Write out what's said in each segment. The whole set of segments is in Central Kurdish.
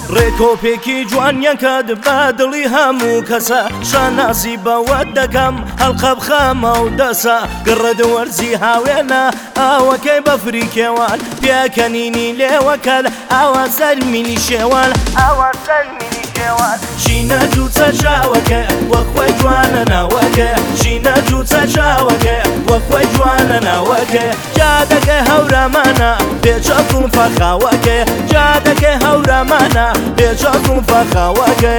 ڕێکۆپێکی جوانیان کات بە دڵی هەموو کەسە شاناسی بەوە دەکەم هەڵقە بخەمە و دەسە گڕەد وەرزی هاوێنە ئاوەکەی بەفری کێوان پێکەنینی لێوەکەل ئاوا سەرمینی شێوان ئاوا سەرمینی شێوان ژینە جووچە چاوەکە وەخوای جوانە ناوەکە ژینە جووچە چاوەکە وەخوای جوانە ناوەکە جادەکە هەورامانە بێچەکوم فەرخاوەکە جادەکە هەورامانە بێچەکوم فەرخاوەکە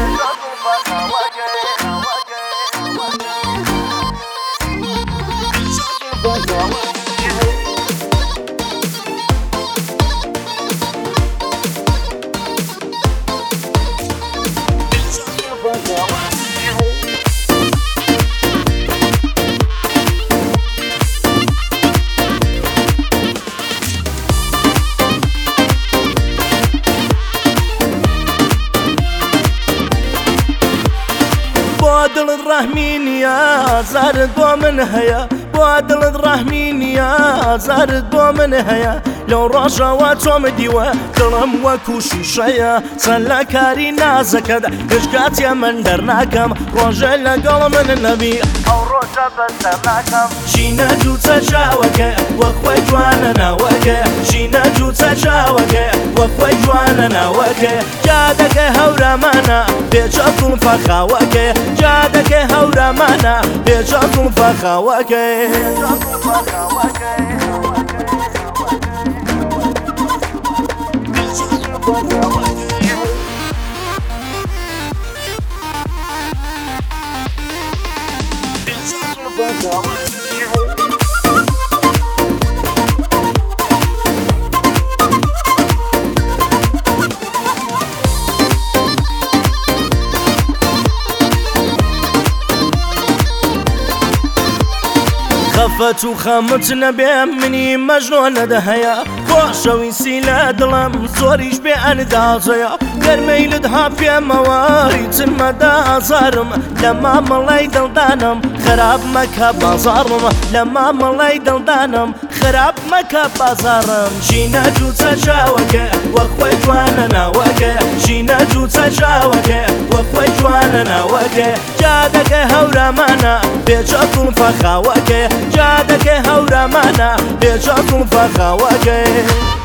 دڵت ڕەحمی نییە زارت بۆ من هەیە بۆ دڵت ڕەحمی نییە زارت بۆ من هەیە لەو ڕۆژەوە چۆمە دیوە دڵم وەکو شیشەیە چەند لە کاری نازەکەت هیچ کاتێ من دەرناکەم ڕۆژە لەگەڵ من نەبی ئەو ڕۆژە بەسەر ناکەم ژینە جووچە چاوەکە وەخوای جوانە ناوەکە ژینە جووچە چاوەکە وەخوای جوانە ناوەکە جادەکە هەورامانە بێچەکوم فەرخاوەکە جادەکە هەورامانە بێچەکوم فەرخاوەکە خەفەت و خەمت نەبێ منی مەژنۆ نەدەهەیە خۆشەویستی لە دڵم زۆریش بێ ئەندازەیە گەرمەیلت ها پێمەوە ریتمەدا ئازارم لە مامەڵەی دڵدانم خراپ مەکە بازاڕم لە مامەڵەی دڵدانم خراپ مەکە بازاڕم ژینە جووچە چاوەکە وەخوای جوانە ناوەکە ژینە جووچە چاوەکە وەخوای جوانە ناوەکە جادەکە هەورامانە بێچەکوم فەرخاوەکە جادەکە هەورامانە بێچەکوم فەرخاوەکە